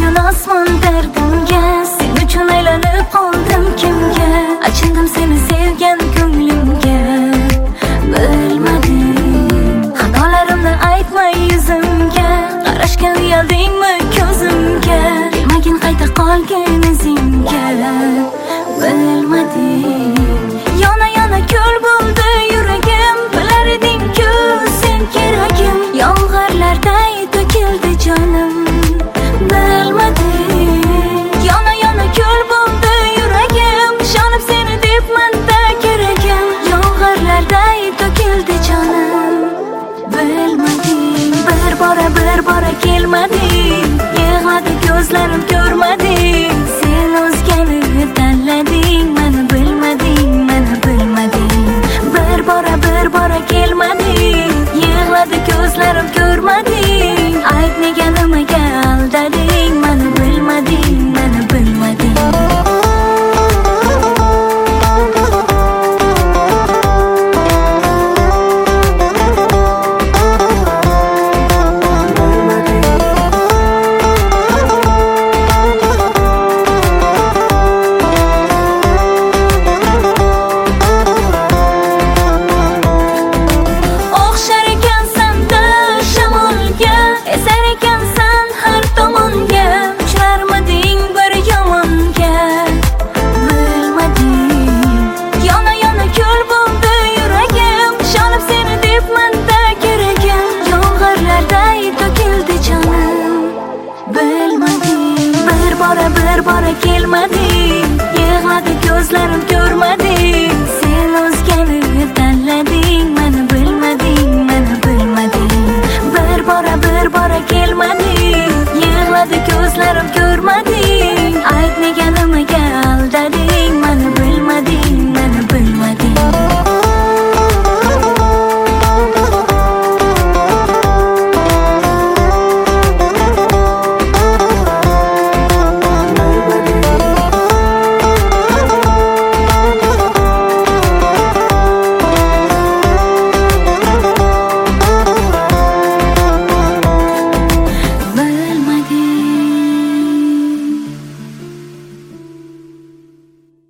Ko'targan osmon dardimga, sen uchun aylanib qoldim kimga. Achindim seni sevgan ko'nglimga. Bilmadim xatolarimni aytmay yuzimga, qarashga uyaldingmi ko'zimga, kelmagin qayta qolgin izingga. Bilmadim yana yana ko'l bo'ldi yuragim, bilar eding-ku sen keragim, yomg'irlarday to'kildi jonim. Bilmadim yana yana ko'l bo'ldi yuragim, ishonib seni debman-da keragim, yomg'irlarday to'kildi jonim. Bilmadim bir bora kelmading, yig'ladi ko'zlarim ko'rmading, sen o'zgani tanlading, meni bilmading, meni bilmading. Bir bora kelmading, yig'ladi ko'zlarim ko'rmading, ayt nega nimaga aldading, meni bilmading, meni bilmading. Bir bora kelmading, yig'ladi ko'zlarim ko'rmading, sen o'zgani tanlading, meni bilmading, meni bilmading. Bir bora kelmading.